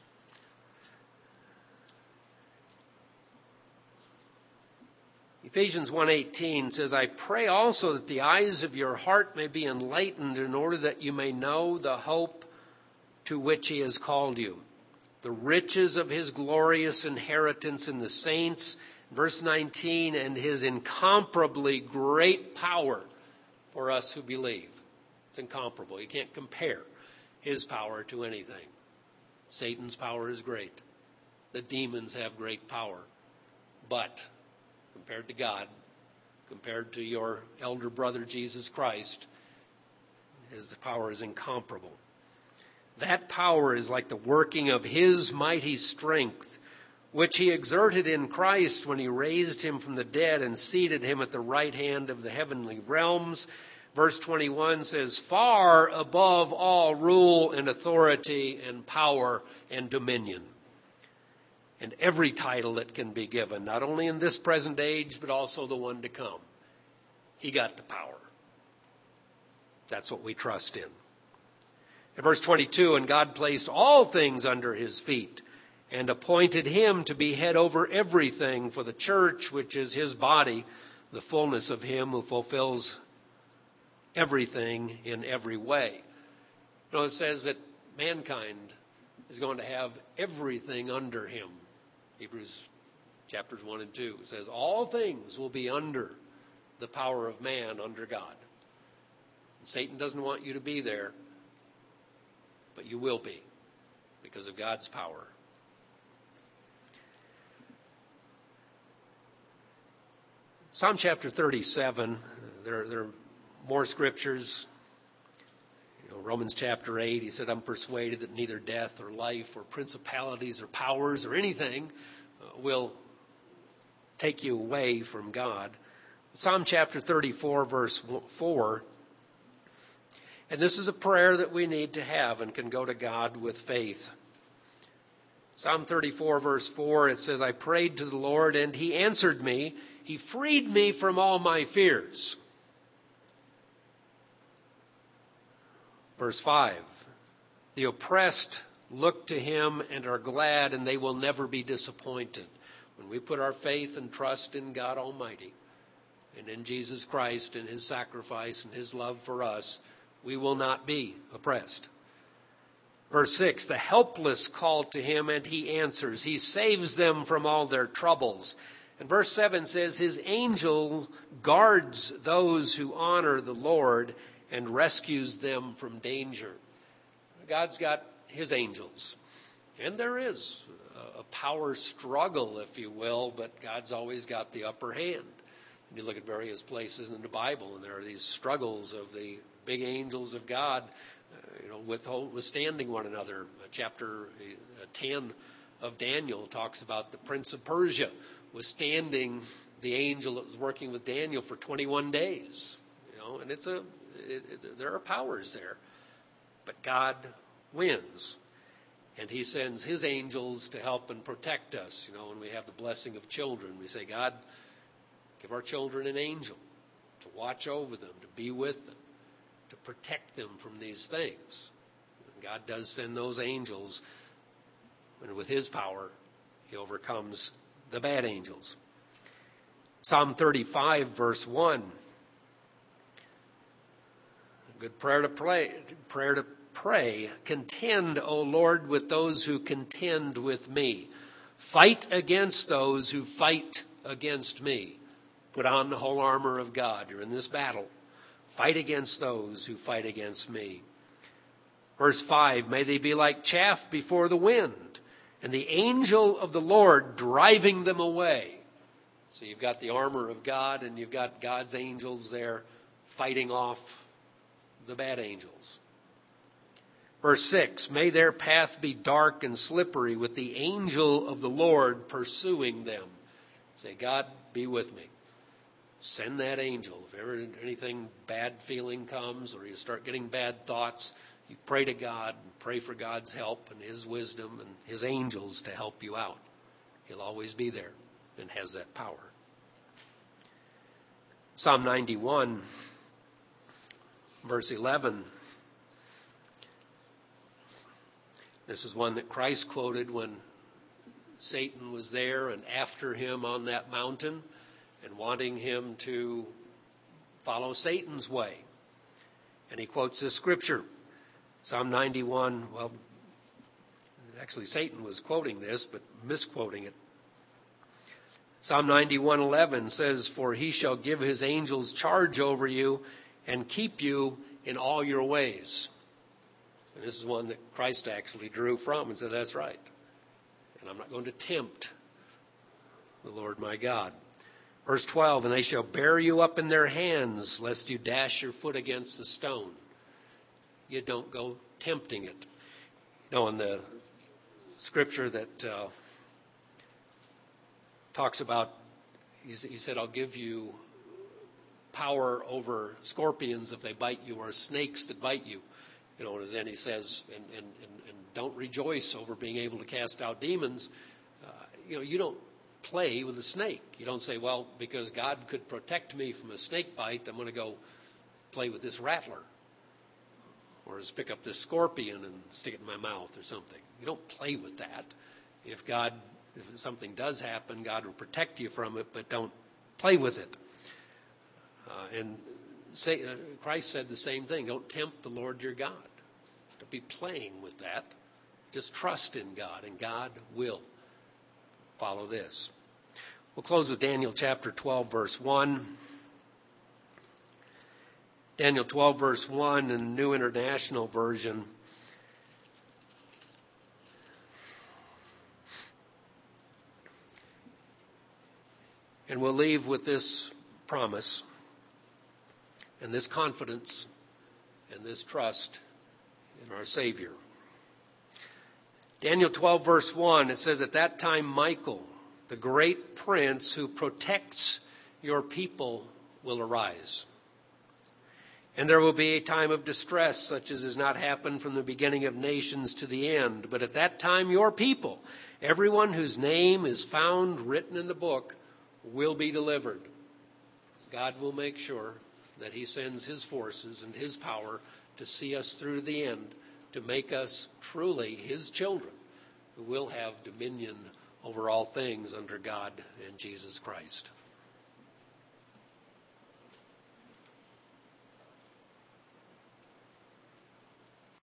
Ephesians 1:18 says, I pray also that the eyes of your heart may be enlightened in order that you may know the hope to which he has called you, the riches of his glorious inheritance in the saints. Verse 19, and his incomparably great power for us who believe. It's incomparable. You can't compare his power to anything. Satan's power is great. The demons have great power. But compared to God, compared to your elder brother Jesus Christ, his power is incomparable. That power is like the working of his mighty strength, which he exerted in Christ when he raised him from the dead and seated him at the right hand of the heavenly realms. Verse 21 says, far above all rule and authority and power and dominion, and every title that can be given, not only in this present age, but also the one to come. He got the power. That's what we trust in. In verse 22, and God placed all things under his feet and appointed him to be head over everything for the church, which is his body, the fullness of him who fulfills everything in every way. You know, it says that mankind is going to have everything under him. Hebrews chapters 1 and 2 says all things will be under the power of man, under God. And Satan doesn't want you to be there, but you will be because of God's power. Psalm chapter 37, there are more scriptures. Romans chapter 8, he said, I'm persuaded that neither death or life or principalities or powers or anything will take you away from God. Psalm chapter 34, verse 4. And this is a prayer that we need to have and can go to God with faith. Psalm 34, verse 4, it says, I prayed to the Lord and he answered me. He freed me from all my fears. Verse 5, the oppressed look to him and are glad, and they will never be disappointed. When we put our faith and trust in God Almighty and in Jesus Christ and his sacrifice and his love for us, we will not be oppressed. Verse 6, the helpless call to him and he answers. He saves them from all their troubles. And verse 7 says, his angel guards those who honor the Lord and rescues them from danger. God's got his angels. And there is a power struggle, if you will, but God's always got the upper hand. And you look at various places in the Bible, and there are these struggles of the big angels of God, withstanding one another. Chapter 10 of Daniel talks about the prince of Persia withstanding the angel that was working with Daniel for 21 days. And there are powers there. But God wins. And he sends his angels to help and protect us. When we have the blessing of children, we say, God, give our children an angel to watch over them, to be with them, to protect them from these things. And God does send those angels, and with his power, he overcomes the bad angels. Psalm 35, verse 1. A good prayer to pray. Contend, O Lord, with those who contend with me. Fight against those who fight against me. Put on the whole armor of God. You're in this battle. Fight against those who fight against me. Verse 5, may they be like chaff before the wind, and the angel of the Lord driving them away. So you've got the armor of God, and you've got God's angels there fighting off the bad angels. Verse 6, may their path be dark and slippery, with the angel of the Lord pursuing them. Say, God, be with me. Send that angel. If ever anything bad feeling comes, or you start getting bad thoughts, you pray to God and pray for God's help and his wisdom and his angels to help you out. He'll always be there and has that power. Psalm 91, verse 11. This is one that Christ quoted when Satan was there and after him on that mountain and wanting him to follow Satan's way. And he quotes this scripture. Psalm 91, actually Satan was quoting this, but misquoting it. Psalm 91:11 says, for he shall give his angels charge over you and keep you in all your ways. And this is one that Christ actually drew from and said, that's right. And I'm not going to tempt the Lord my God. Verse 12, and they shall bear you up in their hands, lest you dash your foot against the stone. You don't go tempting it. In the scripture that talks about, he said, I'll give you power over scorpions if they bite you, or snakes that bite you. And then he says, and don't rejoice over being able to cast out demons. You don't play with a snake. You don't say, well, because God could protect me from a snake bite, I'm going to go play with this rattler. Or just pick up this scorpion and stick it in my mouth or something. You don't play with that. If something does happen, God will protect you from it, but don't play with it. Christ said the same thing. Don't tempt the Lord your God. Don't be playing with that. Just trust in God, and God will follow this. We'll close with Daniel chapter 12, verse 1. Daniel 12, verse 1 in the New International Version. And we'll leave with this promise and this confidence and this trust in our Savior. Daniel 12, verse 1, it says, at that time Michael, the great prince who protects your people, will arise. And there will be a time of distress, such as has not happened from the beginning of nations to the end. But at that time, your people, everyone whose name is found written in the book, will be delivered. God will make sure that he sends his forces and his power to see us through the end, to make us truly his children, who will have dominion over all things under God and Jesus Christ.